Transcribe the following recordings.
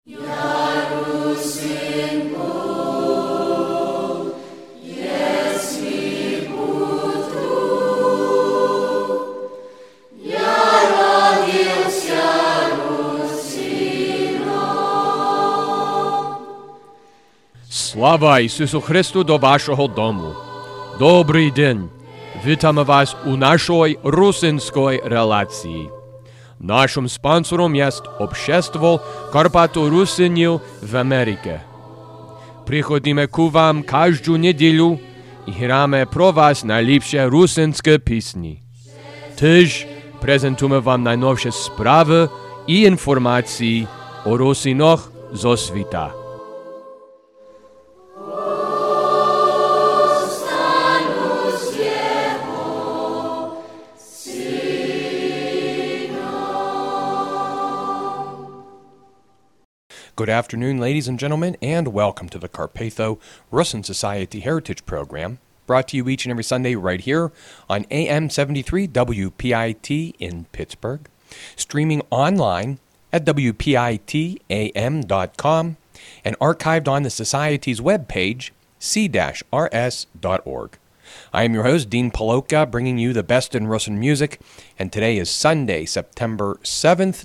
Слава Ісусу Христу до вашого дому. Добрий день. Вітаємо вас у нашій русинській релації. Нашим спонсором є Общество Карпато-Русинів в Америці. Приходимо к вам кожну неділю і граємо про вас найліпші русинські пісні. Теж презентуємо вам найновші справи і інформації о русинах зо світа. Good afternoon, ladies and gentlemen, and welcome to the Carpatho Rusin Society Heritage Program, brought to you each and every Sunday right here on AM 73 WPIT in Pittsburgh, streaming online at WPITAM.com, and archived on the Society's webpage, c-rs.org. I am your host, Dean Paloka, bringing you the best in Rusin music, and today is Sunday, September 7th,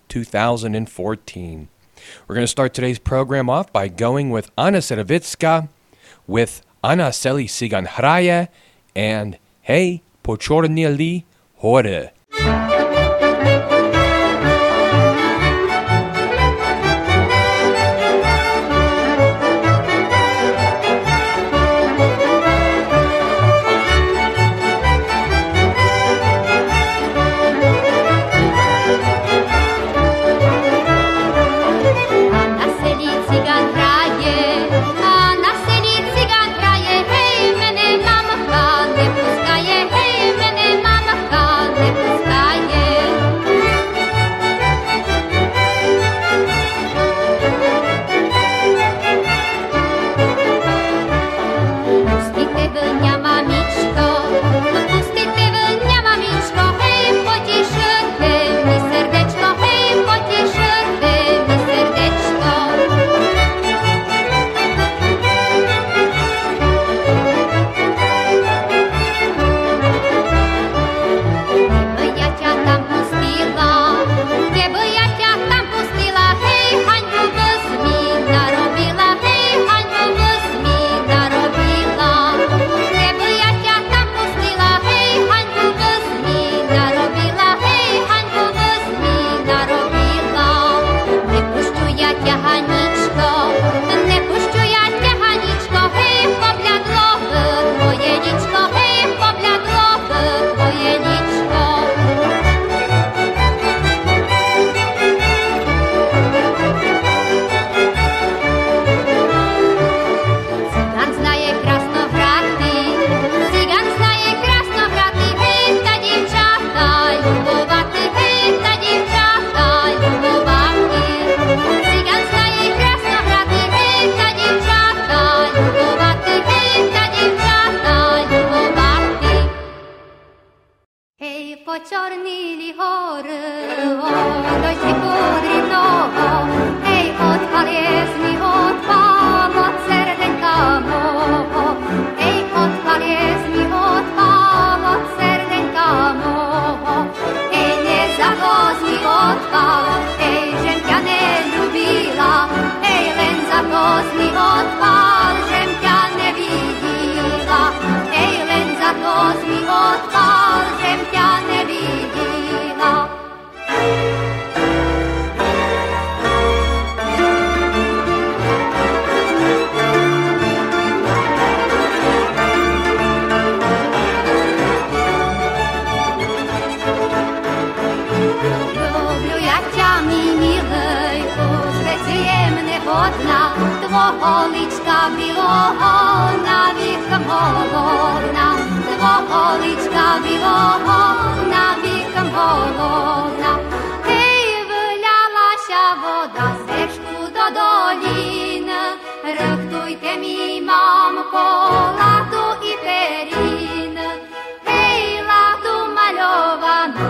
2014. We're going to start today's program off by going with Anna Seravitska with Anna Seli Sigan Hraje and Hej Pochornje li hore.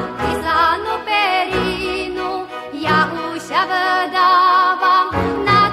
Я уся видавам на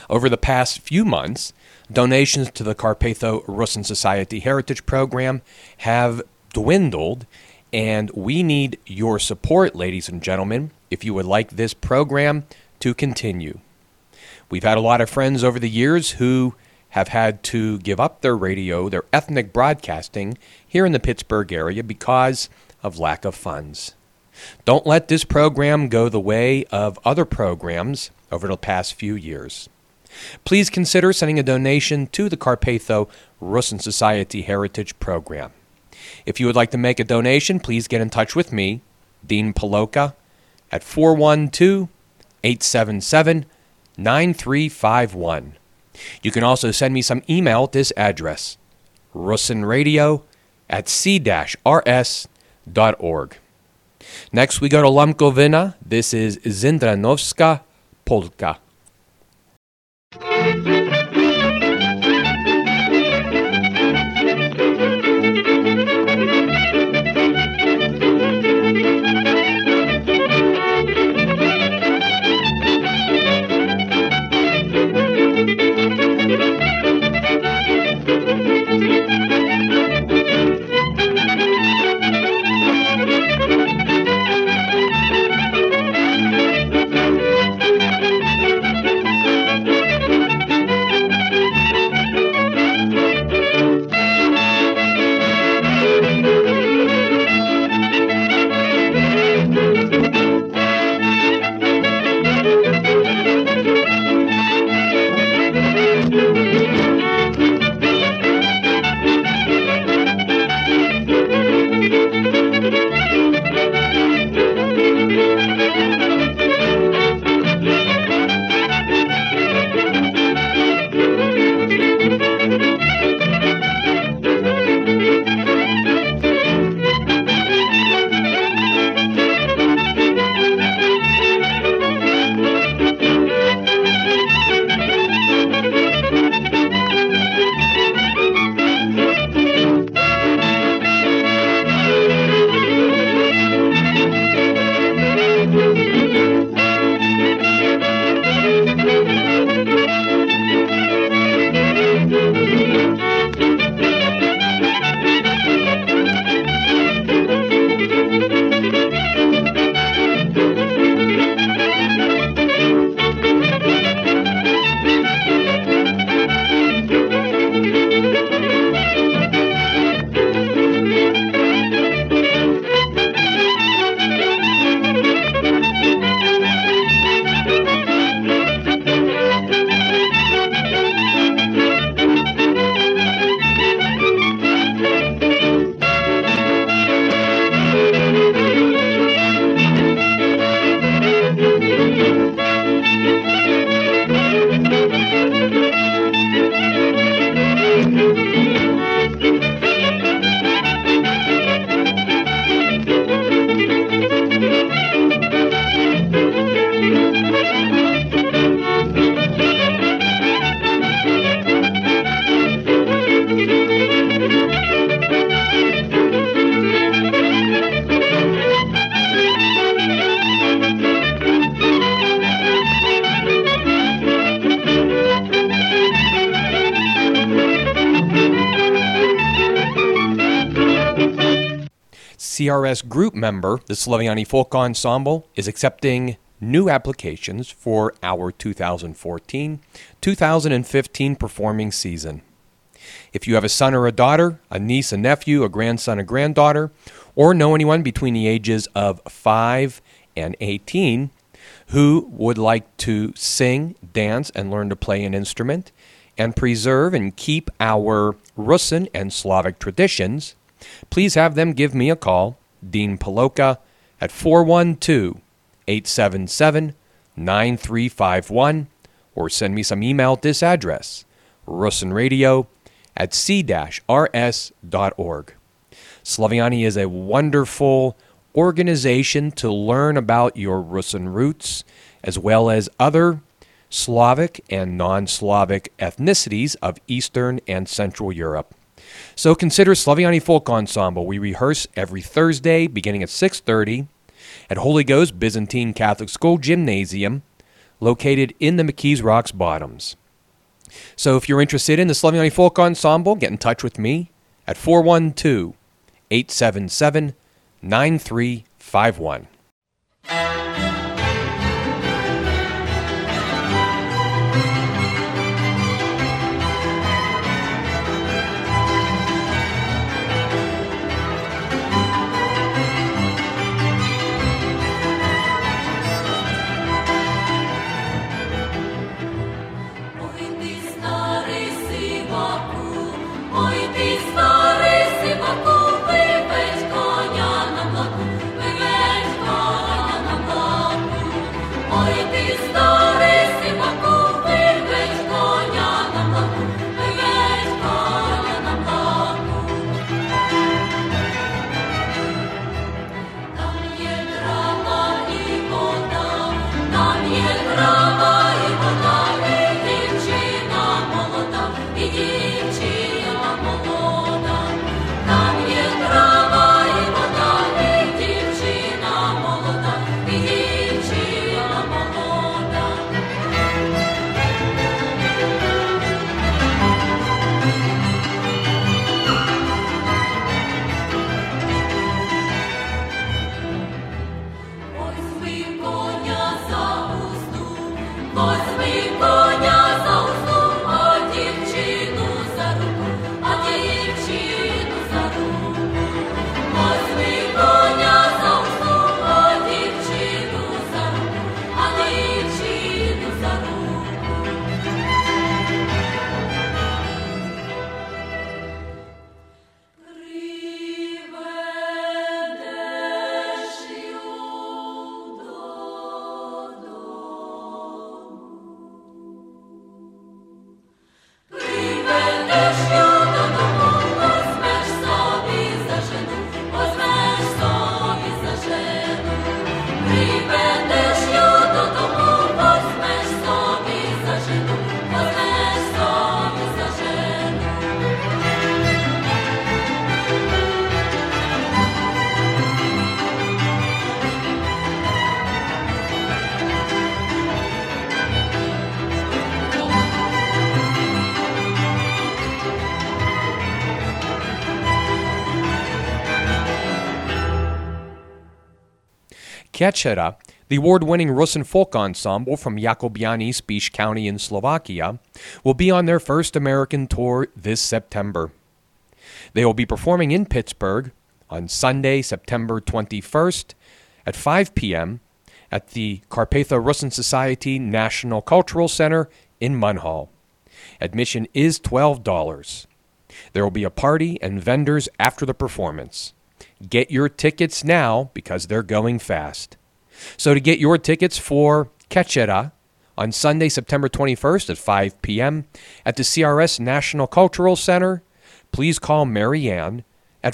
Over the past few months, donations to the Carpatho-Rusyn Society Heritage Program have dwindled, and we need your support, ladies and gentlemen, if you would like this program to continue. We've had a lot of friends over the years who have had to give up their radio, their ethnic broadcasting here in the Pittsburgh area because of lack of funds. Don't let this program go the way of other programs over the past few years. Please consider sending a donation to the Carpatho-Rusyn Society Heritage Program. If you would like to make a donation, please get in touch with me, Dean Paloka, at 412-877-9351. You can also send me some email at this address, rusynradio@c-rs.org. Next, we go to Lamkovina. This is Zindranowska Polka. CRS group member, the Slaviani Folk Ensemble, is accepting new applications for our 2014-2015 performing season. If you have a son or a daughter, a niece, a nephew, a grandson, a granddaughter, or know anyone between the ages of 5 and 18 who would like to sing, dance, and learn to play an instrument, and preserve and keep our Rusyn and Slavic traditions, please have them give me a call, Dean Paloka, at 412-877-9351, or send me some email at this address, rusynradio@c-rs.org. Slaviani is a wonderful organization to learn about your Rusyn roots, as well as other Slavic and non-Slavic ethnicities of Eastern and Central Europe. So consider Slaviani Folk Ensemble. We rehearse every Thursday beginning at 6:30 at Holy Ghost Byzantine Catholic School Gymnasium, located in the McKees Rocks Bottoms. So if you're interested in the Slaviani Folk Ensemble, get in touch with me at 412-877-9351. Kečera, the award-winning Rusin folk ensemble from Jakobiany, Spiš County in Slovakia, will be on their first American tour this September. They will be performing in Pittsburgh on Sunday, September 21st at 5 p.m. at the Carpatha Rusin Society National Cultural Center in Munhall. Admission is $12. There will be a party and vendors after the performance. Get your tickets now because they're going fast. So to get your tickets for Kečera on Sunday, September 21st at 5 p.m. at the CRS National Cultural Center, please call Mary Ann at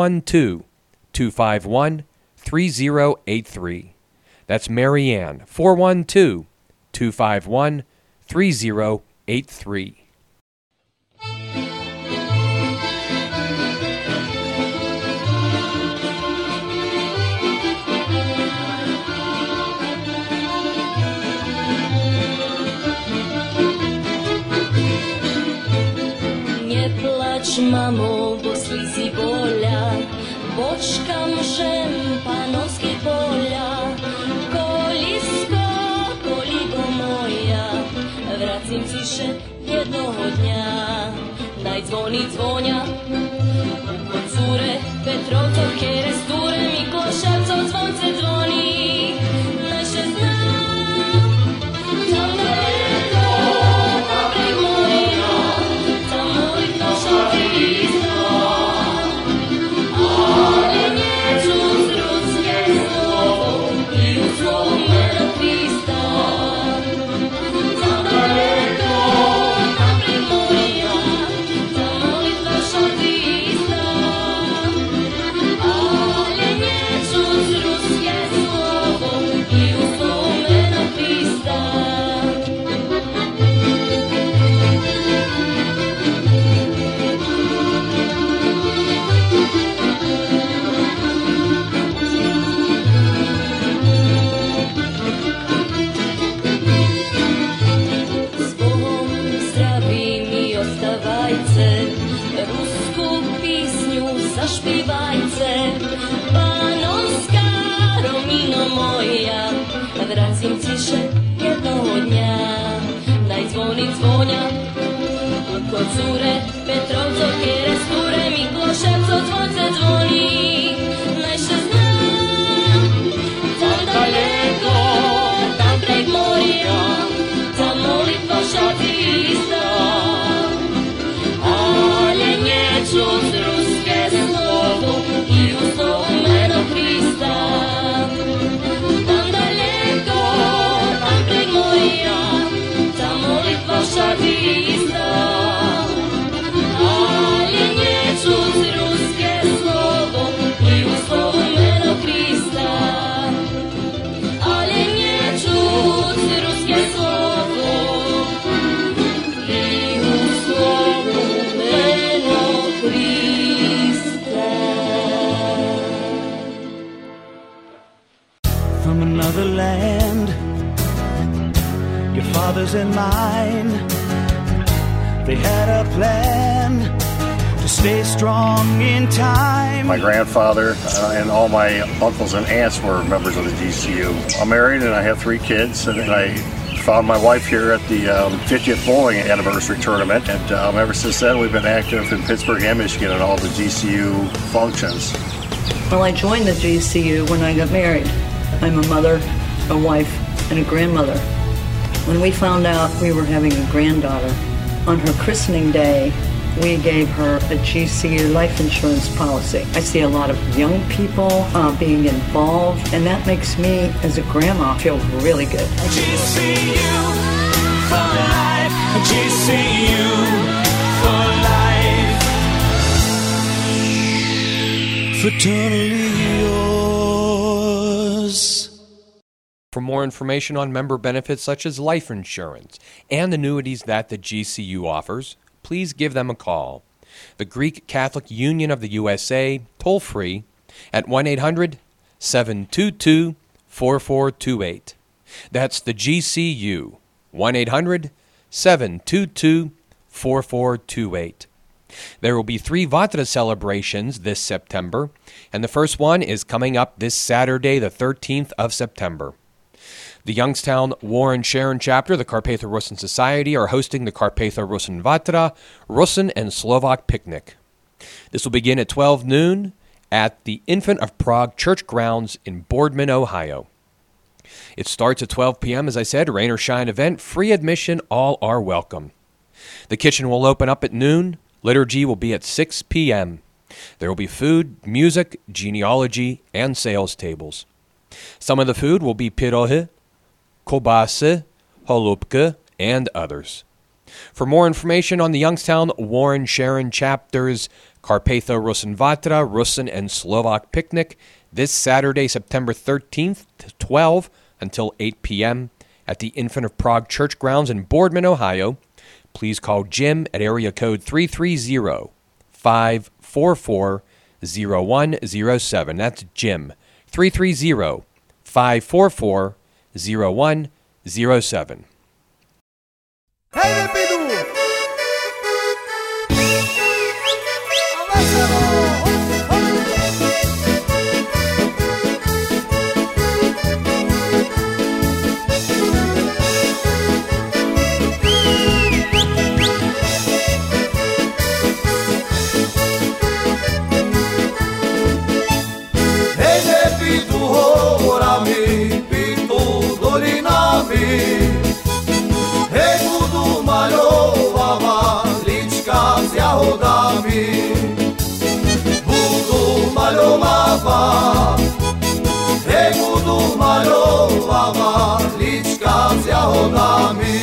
412-251-3083. That's Mary Ann, 412-251-3083. Mamo, bo slízí boľa, bočkam žem panovský poľa, kolisko, kolibo moja, vracím si še jednoho dňa, daj zvony zvoňa, u cure, Petrovcov, Keresture, Mikloševcov, zvonce zvoní, naše znám, tam daleko, na breh moja, tam môj tošak Oh konia. Kod cure, Petrovco, kjere sture, Mikloševco, zvonce zvoni. Najše znam, tam daleko, tam prek morja, tam molitva šati ista. Ale neću z ruske slovo i u slovo meno Hrista. Tam daleko, tam prek morja, tam molitva šati ista. Ale neću z ruske slovo i u slovo meno Hrista. Ale neću z ruske slovo i u slovo meno Hrista. From another land, your father's and mine, they had a plan to stay strong in time. My grandfather and all my uncles and aunts were members of the GCU. I'm married and I have 3 kids, and I found my wife here at the 50th bowling anniversary tournament, and ever since then we've been active in Pittsburgh and Michigan at all the GCU functions. Well, I joined the GCU when I got married. I'm a mother, a wife, and a grandmother. When we found out we were having a granddaughter, on her christening day, we gave her a GCU life insurance policy. I see a lot of young people being involved, and that makes me, as a grandma, feel really good. GCU for life, GCU for life. Fraternally yours. For more information on member benefits such as life insurance and annuities that the GCU offers, please give them a call. The Greek Catholic Union of the USA, toll free at 1-800-722-4428. That's the GCU, 1-800-722-4428. There will be 3 Vatra celebrations this September, and the first one is coming up this Saturday, the 13th of September. The Youngstown Warren Sharon chapter, the Carpatho Rusin Society, are hosting the Carpatho Rusin Vatra, Rusin and Slovak picnic. This will begin at 12 noon at the Infant of Prague Church grounds in Boardman, Ohio. It starts at 12 p.m., as I said, rain or shine event, free admission, all are welcome. The kitchen will open up at noon. Liturgy will be at 6 p.m. There will be food, music, genealogy, and sales tables. Some of the food will be pyrohy, kobasy, holubka, and others. For more information on the Youngstown Warren Sharon chapters, Carpatho Rusin Vatra, Rusin and Slovak picnic, this Saturday, September 13th, 12 until 8 p.m. at the Infant of Prague Church grounds in Boardman, Ohio. Please call Jim at area code 330-544-0107. That's Jim, 330-544-0107. Hey, Pidu! Budu malowała liczka z jahodami.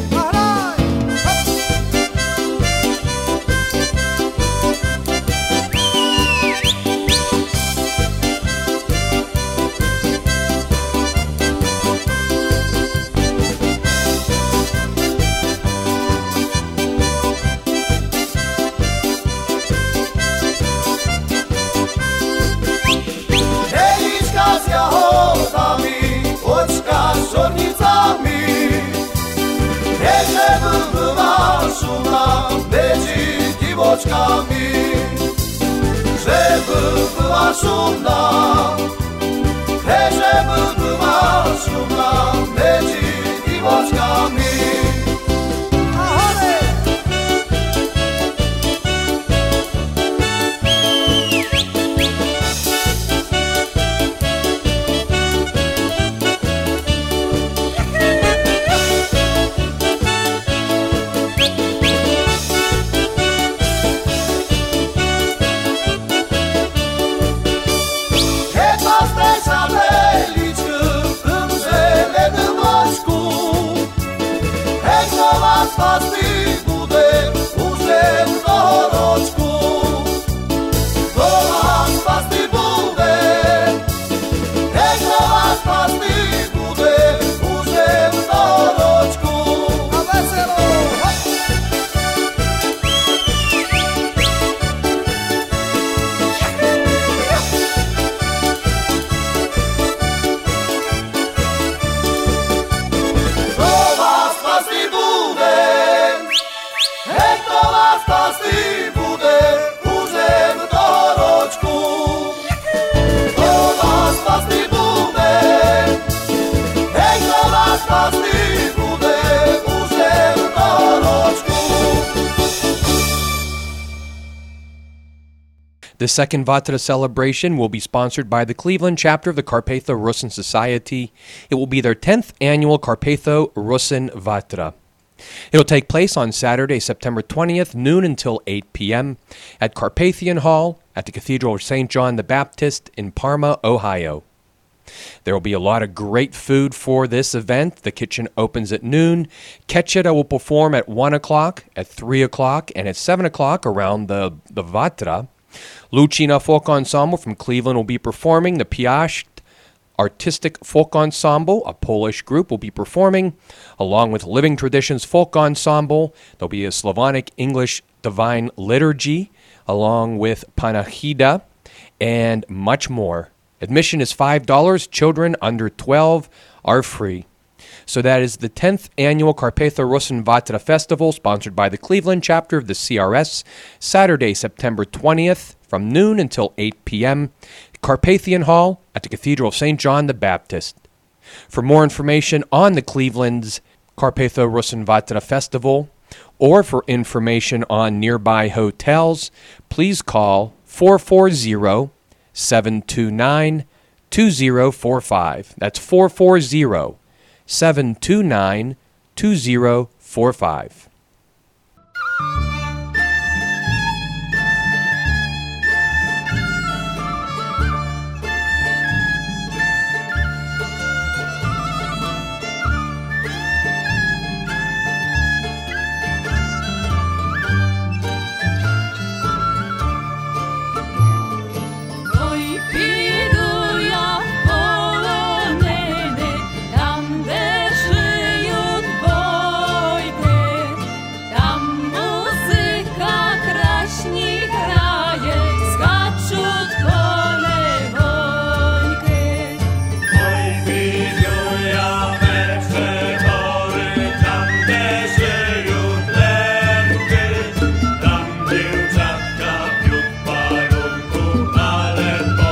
Divočkami, żeby była szumna, żeby była szumna, będzie divočkami. šťastný bude už len Toročku. The second Vatra celebration will be sponsored by the Cleveland chapter of the Carpatho Rusyn Society. It will be their 10th annual Carpatho Rusyn Vatra. It'll take place on Saturday, September 20th, noon until 8 p.m. at Carpathian Hall at the Cathedral of St. John the Baptist in Parma, Ohio. There will be a lot of great food for this event. The kitchen opens at noon. Ketchera will perform at 1 o'clock, at 3 o'clock, and at 7 o'clock around the Vatra. Lucina Folk Ensemble from Cleveland will be performing. The Piast Artistic Folk Ensemble, a Polish group, will be performing, along with Living Traditions Folk Ensemble. There'll be a Slavonic English Divine Liturgy, along with Panachida, and much more. Admission is $5. Children under 12 are free. So that is the 10th annual Carpatho Rusyn Vatra Festival, sponsored by the Cleveland chapter of the CRS, Saturday, September 20th, from noon until 8 p.m., Carpathian Hall at the Cathedral of St. John the Baptist. For more information on the Cleveland's Carpatho Rusyn Vatra Festival, or for information on nearby hotels, please call 440-729-2045. That's 440-729-2045. Oj, pidu ja w polonene, tam gdzie żyją bojdy, tam muzyka kraśni kraje, skaczut pole wojny. Oj, piduja we przebory, tam gdzie żyją tlenky, tam dziewczatka piód parunku, ale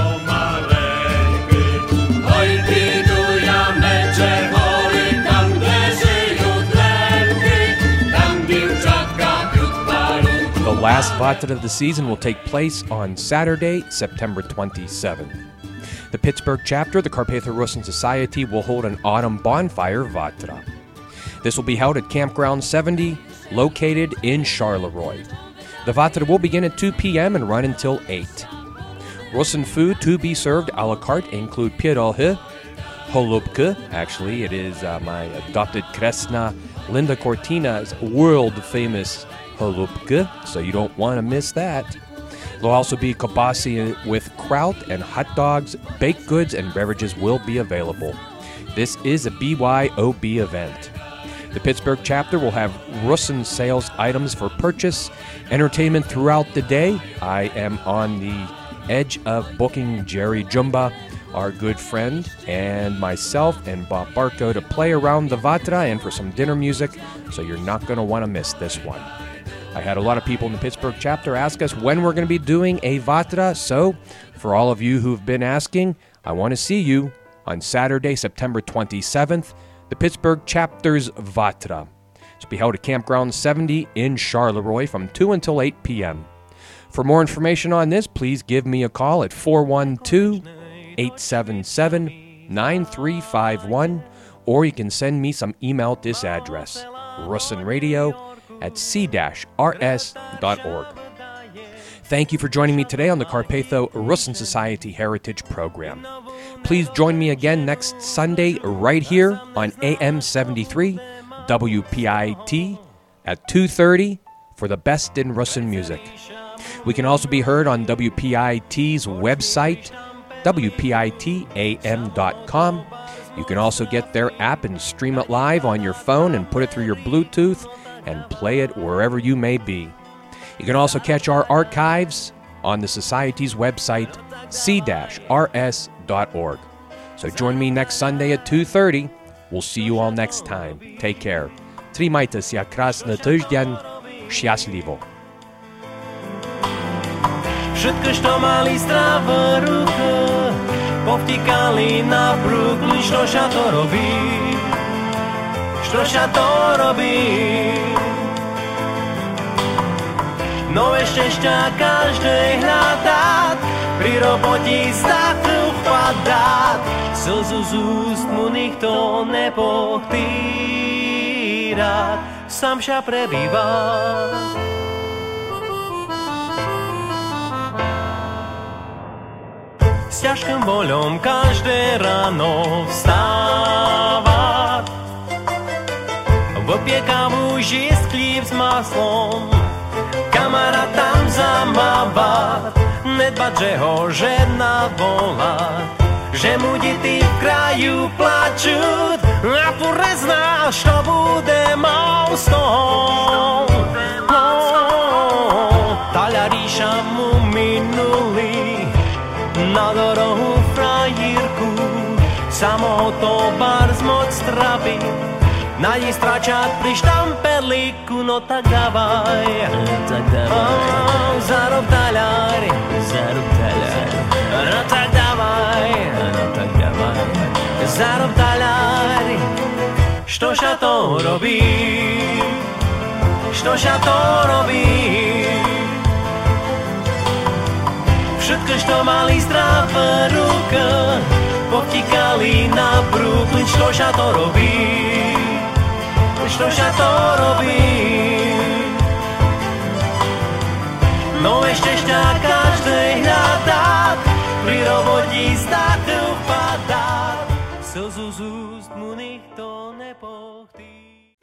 pomaleńky. Oj, piduja me przebory, tam gdzie żyją tlenky, tam dziewczatka piód parunku. The last Vatra of the season will take place on Saturday, September 27th. The Pittsburgh chapter of the Carpatho Rusyn Society will hold an autumn bonfire Vatra. This will be held at Campground 70, located in Charleroi. The Vatra will begin at 2 p.m. and run until 8. Rusyn food to be served a la carte include pierogi, holubka. Actually, it is my adopted Kresna Linda Cortina's world-famous holubka, so you don't want to miss that. There'll also be kibasi with kraut and hot dogs. Baked goods and beverages will be available. This is a BYOB event. The Pittsburgh chapter will have Rusyn sales items for purchase, entertainment throughout the day. I am on the edge of booking Jerry Jumba, our good friend, and myself and Bob Barco to play around the Vatra and for some dinner music, so you're not going to want to miss this one. I had a lot of people in the Pittsburgh chapter ask us when we're going to be doing a Vatra, so for all of you who've been asking, I want to see you on Saturday, September 27th, the Pittsburgh chapter's Vatra. It's to be held at Campground 70 in Charleroi from 2 until 8 p.m. For more information on this, please give me a call at 412-877-9351, or you can send me some email at this address, rusynradio@c-rs.org. Thank you for joining me today on the Carpatho Rusyn Society Heritage Program. Please join me again next Sunday right here on AM 73 WPIT at 2:30 for the best in Rusyn music. We can also be heard on WPIT's website, WPITAM.com. You can also get their app and stream it live on your phone and put it through your Bluetooth and play it wherever you may be. You can also catch our archives on the Society's website, c-rs.org. So join me next Sunday at 2:30. We'll see you all next time. Take care. Trzymajcie się, krasny tydzień. Szczęśliwo. Všetko, što mali strach v ruke, povtíkali na bruk, lično ša to robí. Što ša to robí? Nové šťastia každej hľadať, pri roboti stále upadať. Slzu z úst mu nikto nepochtýra, sám ša prebýva. S ťažkým boľom každé ráno vstávať, vypiekavú žísť chlíb s maslom, kamarát tam zamávať, nedbať, že ho žena volá, že mu deti v kraju plačú a furt nezná, čo bude mal z toho. Taľa ríša mu minulý na dorohu frajírku, samo to bar zmoc trápi, na ní stráčať pri štamperlíku, no tak dávaj, zarob taľár, no tak dávaj, zarob taľár. Što ša to robí? Što ša to robí? Všetko, što mali zdravé ruka, povtíkali na Brooklyn. Što ša to robí? Što ša to robí? Nové šťastia každej hľadá, pri roboti stále upadá, slzu z úst mu nikto nepochtí.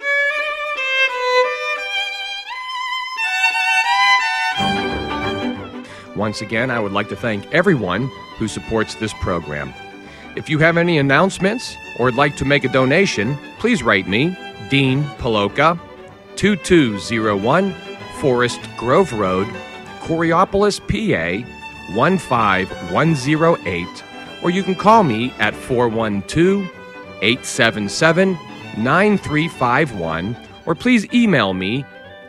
Once again, I would like to thank everyone who supports this program. If you have any announcements or would like to make a donation, please write me, Dean Paloka, 2201 Forest Grove Road, Coriopolis, PA, 15108, or you can call me at 412-877-9351, or please email me,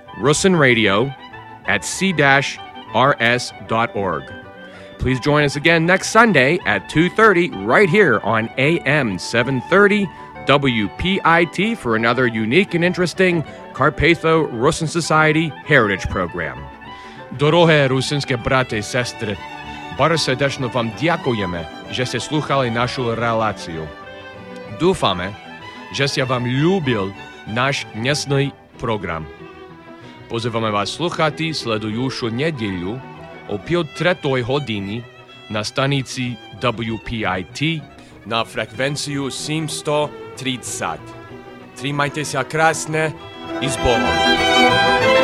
russinradio@c-rs.org. Please join us again next Sunday at 2:30 right here on AM 730 WPIT for another unique and interesting Carpatho-Russin Society Heritage Program. Дороге русинські брати і сестри, дуже сердечно вам дякуємо, що сте слухали нашу релацію. Дúfame, že sa vám ľúbil náš dnesný program. Pozývame vás sluchati sledujúšu nedeľu o 5:03 hodiny na stanici WPIT na frekvenciu 730. Trímajte sa krásne i s Bohom.